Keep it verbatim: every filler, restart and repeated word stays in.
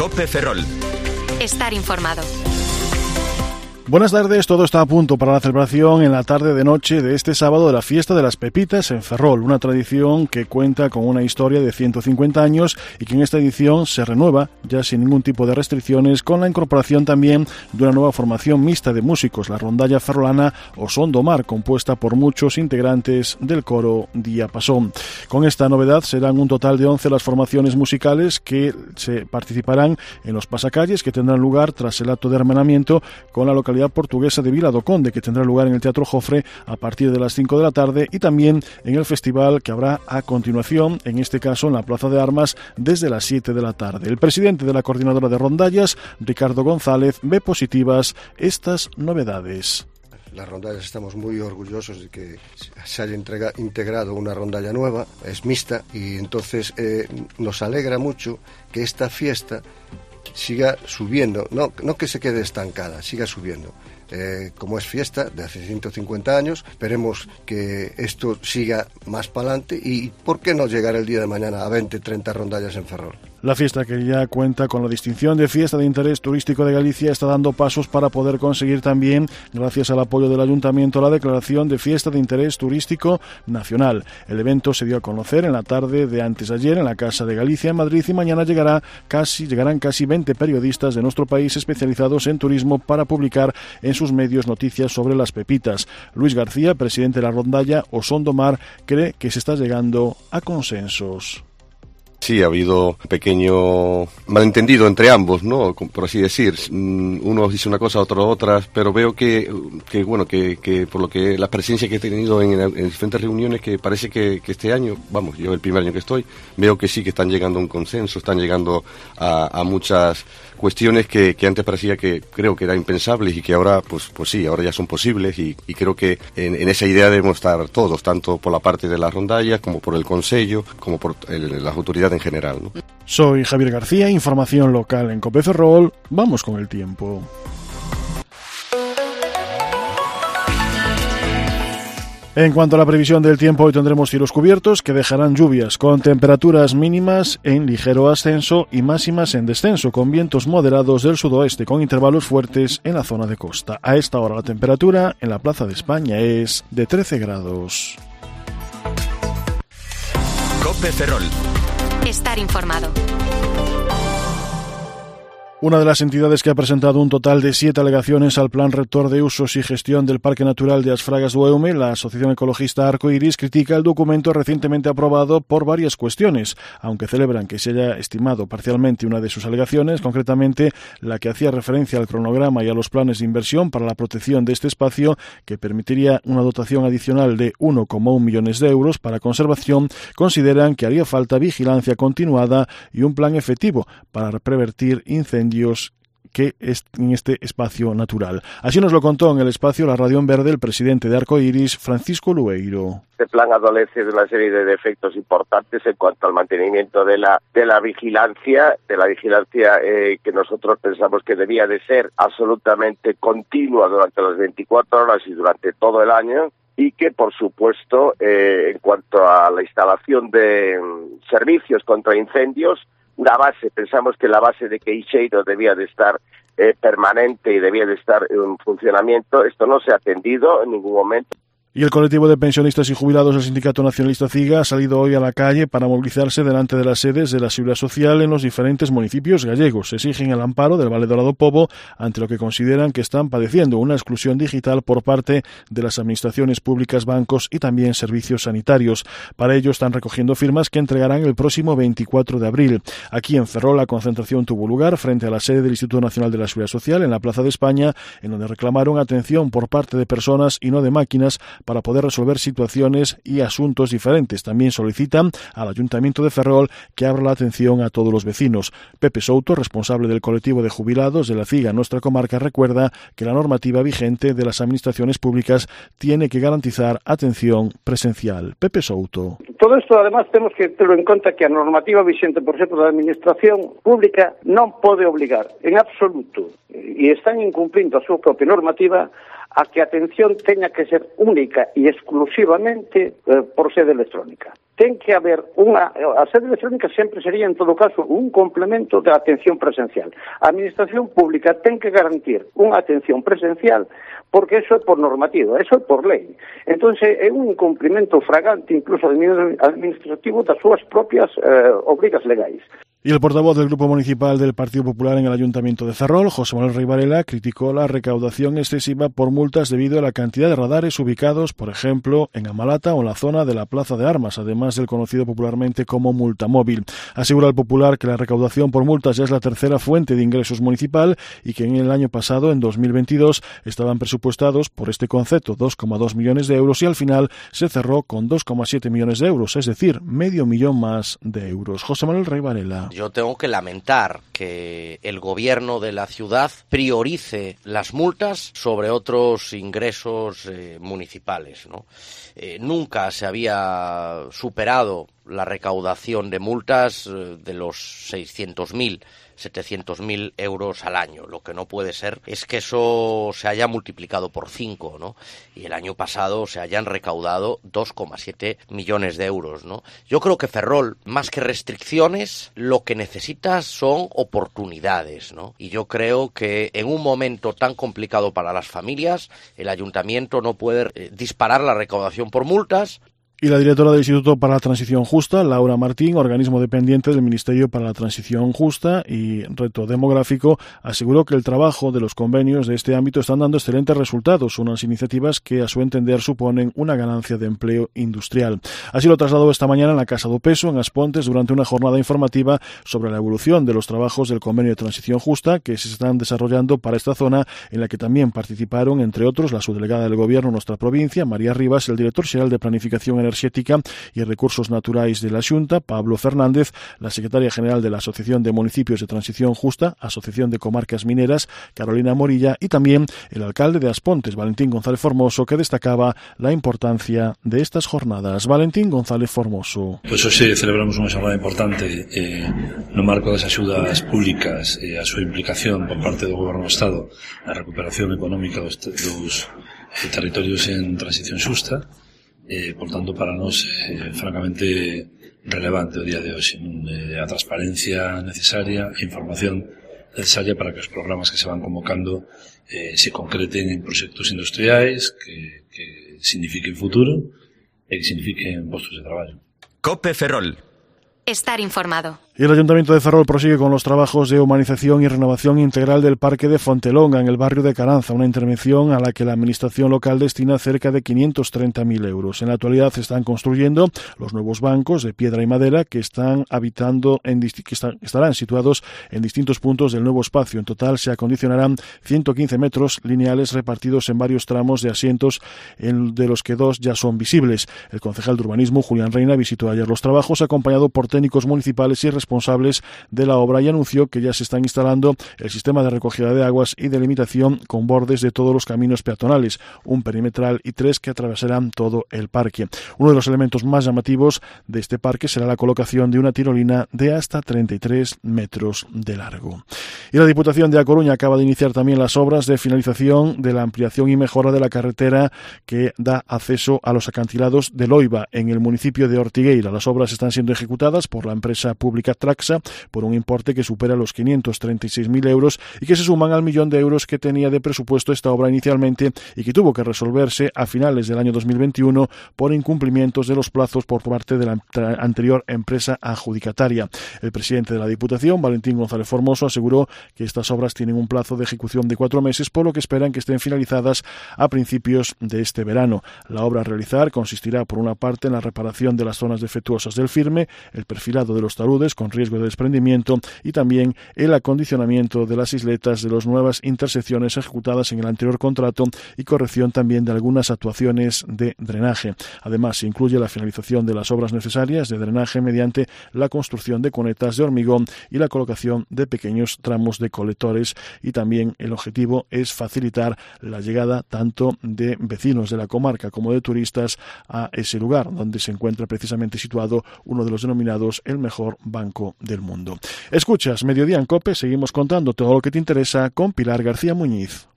COPE Ferrol. Estar informado. Buenas tardes, todo está a punto para la celebración en la tarde de noche de este sábado de la Fiesta de las Pepitas en Ferrol, una tradición que cuenta con una historia de ciento cincuenta años y que en esta edición se renueva ya sin ningún tipo de restricciones, con la incorporación también de una nueva formación mixta de músicos, la rondalla ferrolana o Son do Mar, compuesta por muchos integrantes del coro Diapasón. Con esta novedad serán un total de once las formaciones musicales que se participarán en los pasacalles que tendrán lugar tras el acto de hermanamiento con la localidad portuguesa de Vila do Conde, que tendrá lugar en el Teatro Jofre a partir de las cinco de la tarde, y también en el festival que habrá a continuación, en este caso en la Plaza de Armas, desde las siete de la tarde. El presidente de la Coordinadora de Rondallas, Ricardo González, ve positivas estas novedades. Las rondallas estamos muy orgullosos de que se haya entrega, integrado una rondalla nueva, es mixta, y entonces eh, nos alegra mucho que esta fiesta siga subiendo, no, no que se quede estancada, siga subiendo. Eh, como es fiesta de hace ciento cincuenta años, esperemos que esto siga más para adelante y ¿por qué no llegar el día de mañana a veinte, treinta rondallas en Ferrol? La fiesta, que ya cuenta con la distinción de Fiesta de Interés Turístico de Galicia, está dando pasos para poder conseguir también, gracias al apoyo del Ayuntamiento, la declaración de Fiesta de Interés Turístico Nacional. El evento se dio a conocer en la tarde de antes de ayer en la Casa de Galicia en Madrid, y mañana llegará casi, llegarán casi veinte periodistas de nuestro país especializados en turismo para publicar en sus medios noticias sobre las pepitas. Luis García, presidente de la rondalla o Son do Mar, cree que se está llegando a consensos. Sí, ha habido un pequeño malentendido entre ambos, ¿no? Por así decir. Uno dice una cosa, otro otra, pero veo que, que bueno, que, que por lo que la presencia que he tenido en, en diferentes reuniones, que parece que, que este año, vamos, yo el primer año que estoy, veo que sí que están llegando a un consenso, están llegando a, a muchas cuestiones que, que antes parecía que creo que eran impensables y que ahora, pues, pues sí, ahora ya son posibles, y, y creo que en, en esa idea debemos estar todos, tanto por la parte de las rondallas como por el Consello, como por el, las autoridades en general, ¿no? Soy Javier García, información local en COPE Ferrol. Vamos con el tiempo. En cuanto a la previsión del tiempo, hoy tendremos cielos cubiertos que dejarán lluvias, con temperaturas mínimas en ligero ascenso y máximas en descenso, con vientos moderados del sudoeste, con intervalos fuertes en la zona de costa. A esta hora la temperatura en la Plaza de España es de trece grados. COPE Ferrol. Estar informado. Una de las entidades que ha presentado un total de siete alegaciones al Plan Rector de Usos y Gestión del Parque Natural de As Fragas do Eume, la Asociación Ecologista Arco Iris, critica el documento recientemente aprobado por varias cuestiones, aunque celebran que se haya estimado parcialmente una de sus alegaciones, concretamente la que hacía referencia al cronograma y a los planes de inversión para la protección de este espacio, que permitiría una dotación adicional de uno coma uno millones de euros para conservación. Consideran que haría falta vigilancia continuada y un plan efectivo para prevenir incendios que es en este espacio natural. Así nos lo contó en el espacio La Radio en Verde el presidente de Arco Iris, Francisco Lueiro. Este plan adolece de una serie de defectos importantes en cuanto al mantenimiento de la de la vigilancia, de la vigilancia eh, que nosotros pensamos que debía de ser absolutamente continua durante las veinticuatro horas y durante todo el año, y que, por supuesto, eh, en cuanto a la instalación de um, servicios contra incendios, la base, pensamos que la base de que Ixeiro debía de estar eh, permanente y debía de estar en funcionamiento. Esto no se ha atendido en ningún momento. Y el colectivo de pensionistas y jubilados del Sindicato Nacionalista CIGA ha salido hoy a la calle para movilizarse delante de las sedes de la Seguridad Social en los diferentes municipios gallegos. Exigen el amparo del Valle do Lado Pobo ante lo que consideran que están padeciendo una exclusión digital por parte de las administraciones públicas, bancos y también servicios sanitarios. Para ello están recogiendo firmas que entregarán el próximo veinticuatro de abril. Aquí en Ferrol la concentración tuvo lugar frente a la sede del Instituto Nacional de la Seguridad Social en la Plaza de España, en donde reclamaron atención por parte de personas y no de máquinas para poder resolver situaciones y asuntos diferentes. También solicitan al Ayuntamiento de Ferrol que abra la atención a todos los vecinos. Pepe Souto, responsable del colectivo de jubilados de la CIGA en nuestra comarca, recuerda que la normativa vigente de las administraciones públicas tiene que garantizar atención presencial. Pepe Souto. Todo isto, además, temos que ter en conta que a normativa vigente, por exemplo, da administración pública non pode obligar en absoluto, e están incumplindo a súa propia normativa, a que a atención teña que ser única e exclusivamente eh, por sede electrónica. Ten que haber unha... A sede electrónica sempre sería, en todo caso, un complemento da atención presencial. A Administración Pública ten que garantir unha atención presencial porque eso é por normativa, eso é por lei. Entón, é un incumprimento fragante, incluso administrativo, das súas propias eh, obrigas legais. Y el portavoz del Grupo Municipal del Partido Popular en el Ayuntamiento de Ferrol, José Manuel Rey Varela, criticó la recaudación excesiva por multas debido a la cantidad de radares ubicados, por ejemplo, en Amalata o en la zona de la Plaza de Armas, además del conocido popularmente como multamóvil. Asegura el Popular que la recaudación por multas ya es la tercera fuente de ingresos municipal y que en el año pasado, en dos mil veintidós, estaban presupuestados por este concepto dos coma dos millones de euros y al final se cerró con dos coma siete millones de euros, es decir, medio millón más de euros. José Manuel Rey Varela. Yo tengo que lamentar que el gobierno de la ciudad priorice las multas sobre otros ingresos eh, municipales, ¿no? Eh, nunca se había superado la recaudación de multas eh, de los seiscientos mil, setecientos mil euros al año. Lo que no puede ser es que eso se haya multiplicado por cinco, ¿no? Y el año pasado se hayan recaudado dos coma siete millones de euros, ¿no? Yo creo que Ferrol, más que restricciones, lo que necesita son oportunidades, ¿no? Y yo creo que en un momento tan complicado para las familias, el ayuntamiento no puede eh, disparar la recaudación por multas. Y la directora del Instituto para la Transición Justa, Laura Martín, organismo dependiente del Ministerio para la Transición Justa y Reto Demográfico, aseguró que el trabajo de los convenios de este ámbito están dando excelentes resultados, unas iniciativas que a su entender suponen una ganancia de empleo industrial. Así lo trasladó esta mañana en la Casa do Peso, en As Pontes, durante una jornada informativa sobre la evolución de los trabajos del Convenio de Transición Justa que se están desarrollando para esta zona, en la que también participaron, entre otros, la subdelegada del Gobierno en nuestra provincia, María Rivas, el director xeral de Planificación Enerxética y Recursos Naturais de la Xunta, Pablo Fernández, la secretaria general de la Asociación de Municipios de Transición Justa, Asociación de Comarcas Mineras, Carolina Morilla, y también el alcalde de As Pontes, Valentín González Formoso, que destacaba la importancia de estas jornadas. Valentín González Formoso. Pois hoxe celebramos unha xornada importante eh, no marco das axudas públicas e eh, a súa implicación por parte do Goberno do Estado na recuperación económica dos, dos territorios en transición xusta. Eh, por tanto, para nós é eh, francamente relevante o día de hoxe, eh, a transparencia necesaria, a información necesaria para que os programas que se van convocando eh, se concreten en proxectos industriais que, que signifiquen futuro e que signifiquen postos de traballo. Cope Ferrol. Estar informado. Y el Ayuntamiento de Ferrol prosigue con los trabajos de humanización y renovación integral del Parque de Fontelonga, en el barrio de Caranza, una intervención a la que la Administración local destina cerca de quinientos treinta mil euros. En la actualidad se están construyendo los nuevos bancos de piedra y madera que están habitando en que estarán situados en distintos puntos del nuevo espacio. En total se acondicionarán ciento quince metros lineales repartidos en varios tramos de asientos, de los que dos ya son visibles. El concejal de Urbanismo, Julián Reina, visitó ayer los trabajos acompañado por técnicos municipales y responsables de la obra y anunció que ya se están instalando el sistema de recogida de aguas y delimitación con bordes de todos los caminos peatonales, un perimetral y tres que atravesarán todo el parque. Uno de los elementos más llamativos de este parque será la colocación de una tirolina de hasta treinta y tres metros de largo. Y la Diputación de A Coruña acaba de iniciar también las obras de finalización de la ampliación y mejora de la carretera que da acceso a los acantilados de Loiba, en el municipio de Ortigueira. Las obras están siendo ejecutadas por la empresa pública Traxa por un importe que supera los quinientos treinta y seis mil euros y que se suman al millón de euros que tenía de presupuesto esta obra inicialmente y que tuvo que resolverse a finales del año dos mil veintiuno por incumplimientos de los plazos por parte de la anterior empresa adjudicataria. El presidente de la Diputación, Valentín González Formoso, aseguró que estas obras tienen un plazo de ejecución de cuatro meses, por lo que esperan que estén finalizadas a principios de este verano. La obra a realizar consistirá, por una parte, en la reparación de las zonas defectuosas del firme, el perfilado de los taludes con riesgo de desprendimiento y también el acondicionamiento de las isletas de las nuevas intersecciones ejecutadas en el anterior contrato y corrección también de algunas actuaciones de drenaje. Además, se incluye la finalización de las obras necesarias de drenaje mediante la construcción de cunetas de hormigón y la colocación de pequeños tramos de colectores, y también el objetivo es facilitar la llegada tanto de vecinos de la comarca como de turistas a ese lugar donde se encuentra precisamente situado uno de los denominados el mejor banco del mundo. Escuchas Mediodía en COPE, seguimos contando todo lo que te interesa con Pilar García Muñiz.